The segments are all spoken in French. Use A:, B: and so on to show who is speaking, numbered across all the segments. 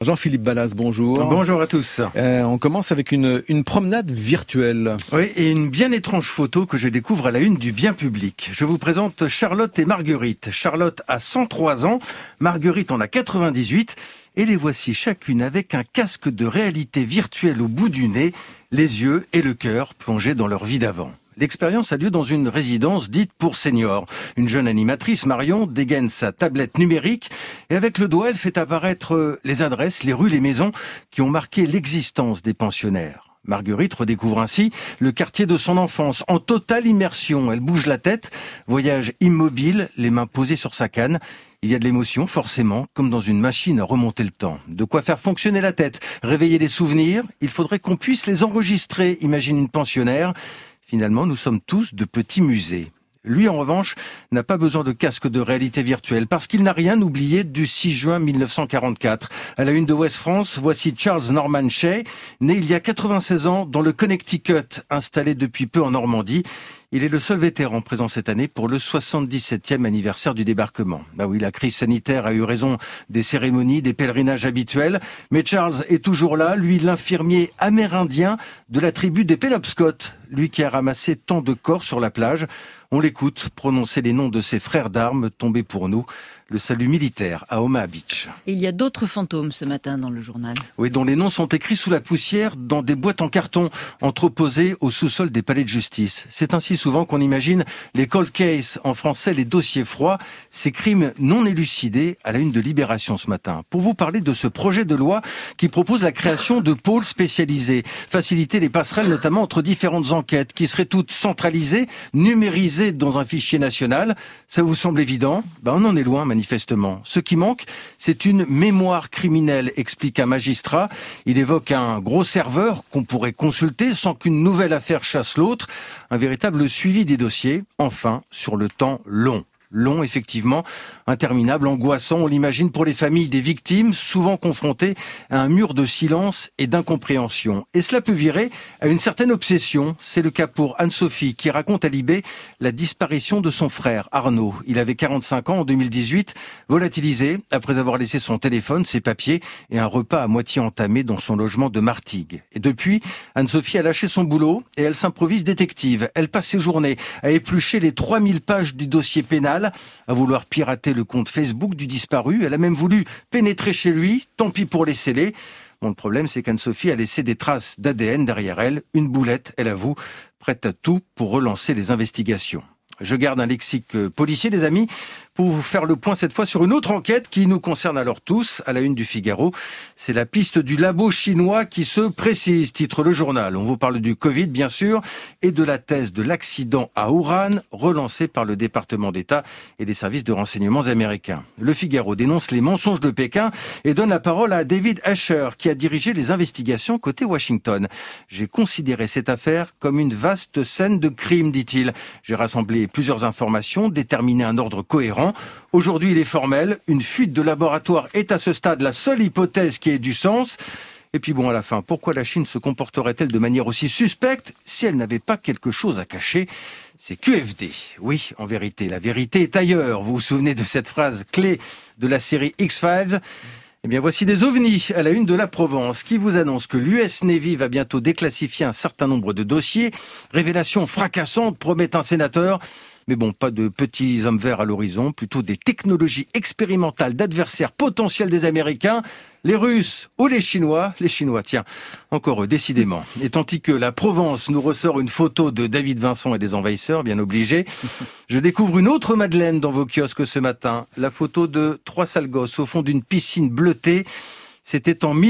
A: Jean-Philippe Ballas, bonjour.
B: Bonjour à tous.
A: On commence avec une promenade virtuelle.
B: Oui, et une bien étrange photo que je découvre à la une du Bien Public. Je vous présente Charlotte et Marguerite. Charlotte a 103 ans, Marguerite en a 98, et les voici chacune avec un casque de réalité virtuelle au bout du nez, les yeux et le cœur plongés dans leur vie d'avant. L'expérience a lieu dans une résidence dite pour seniors. Une jeune animatrice, Marion, dégaine sa tablette numérique et avec le doigt, elle fait apparaître les adresses, les rues, les maisons qui ont marqué l'existence des pensionnaires. Marguerite redécouvre ainsi le quartier de son enfance en totale immersion. Elle bouge la tête, voyage immobile, les mains posées sur sa canne. Il y a de l'émotion, forcément, comme dans une machine à remonter le temps. De quoi faire fonctionner la tête, réveiller des souvenirs. Il faudrait qu'on puisse les enregistrer, imagine une pensionnaire. Finalement, nous sommes tous de petits musées. Lui, en revanche, n'a pas besoin de casque de réalité virtuelle parce qu'il n'a rien oublié du 6 juin 1944. À la une de Ouest France, voici Charles Norman Shea, né il y a 96 ans dans le Connecticut, installé depuis peu en Normandie. Il est le seul vétéran présent cette année pour le 77e anniversaire du débarquement. Bah oui, la crise sanitaire a eu raison des cérémonies, des pèlerinages habituels. Mais Charles est toujours là, lui l'infirmier amérindien de la tribu des Penobscot, lui qui a ramassé tant de corps sur la plage. On l'écoute prononcer les noms de ses frères d'armes tombés pour nous. Le salut militaire à Omaha Beach.
C: Et il y a d'autres fantômes ce matin dans le journal.
B: Oui, dont les noms sont écrits sous la poussière dans des boîtes en carton entreposées au sous-sol des palais de justice. C'est ainsi souvent qu'on imagine les cold cases, en français les dossiers froids, ces crimes non élucidés à la une de Libération ce matin. Pour vous parler de ce projet de loi qui propose la création de pôles spécialisés, faciliter les passerelles notamment entre différentes enquêtes qui seraient toutes centralisées, numérisées dans un fichier national. Ça vous semble évident ? On en est loin manifestement. Ce qui manque, c'est une mémoire criminelle, explique un magistrat. Il évoque un gros serveur qu'on pourrait consulter sans qu'une nouvelle affaire chasse l'autre. Un véritable suivi des dossiers, enfin, sur le temps long. Long, effectivement, interminable, angoissant, on l'imagine pour les familles des victimes, souvent confrontées à un mur de silence et d'incompréhension. Et cela peut virer à une certaine obsession. C'est le cas pour Anne-Sophie, qui raconte à Libé la disparition de son frère, Arnaud. Il avait 45 ans en 2018, volatilisé après avoir laissé son téléphone, ses papiers et un repas à moitié entamé dans son logement de Martigues. Et depuis, Anne-Sophie a lâché son boulot et elle s'improvise détective. Elle passe ses journées à éplucher les 3000 pages du dossier pénal, à vouloir pirater le compte Facebook du disparu. Elle a même voulu pénétrer chez lui, tant pis pour les sceller. Le problème, c'est qu'Anne-Sophie a laissé des traces d'ADN derrière elle, une boulette, elle avoue, prête à tout pour relancer les investigations. Je garde un lexique policier, les amis, pour vous faire le point cette fois sur une autre enquête qui nous concerne alors tous, à la une du Figaro. C'est la piste du labo chinois qui se précise, titre le journal. On vous parle du Covid, bien sûr, et de la thèse de l'accident à Wuhan, relancée par le département d'État et les services de renseignements américains. Le Figaro dénonce les mensonges de Pékin et donne la parole à David Asher, qui a dirigé les investigations côté Washington. J'ai considéré cette affaire comme une vaste scène de crime, dit-il. J'ai rassemblé plusieurs informations, déterminé un ordre cohérent. Aujourd'hui, il est formel. Une fuite de laboratoire est à ce stade la seule hypothèse qui ait du sens. Et puis à la fin, pourquoi la Chine se comporterait-elle de manière aussi suspecte si elle n'avait pas quelque chose à cacher ? C'est QFD. Oui, en vérité, la vérité est ailleurs. Vous vous souvenez de cette phrase clé de la série X-Files ? Eh bien, voici des ovnis à la une de la Provence qui vous annonce que l'US Navy va bientôt déclassifier un certain nombre de dossiers. Révélation fracassante, promet un sénateur. Mais pas de petits hommes verts à l'horizon, plutôt des technologies expérimentales d'adversaires potentiels des Américains, les Russes ou les Chinois. Les Chinois, tiens, encore eux, décidément. Et tandis que la Provence nous ressort une photo de David Vincent et des envahisseurs, bien obligé, je découvre une autre Madeleine dans vos kiosques ce matin. La photo de 3 sales gosses au fond d'une piscine bleutée. C'était en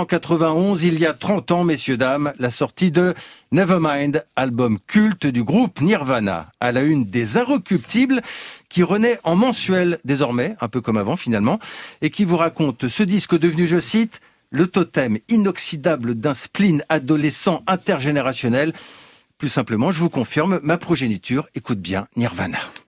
B: 1991, il y a 30 ans, messieurs, dames, la sortie de Nevermind, album culte du groupe Nirvana, à la une des Inrecuptibles, qui renaît en mensuel désormais, un peu comme avant finalement, et qui vous raconte ce disque devenu, je cite, le totem inoxydable d'un spleen adolescent intergénérationnel. Plus simplement, je vous confirme, ma progéniture écoute bien Nirvana.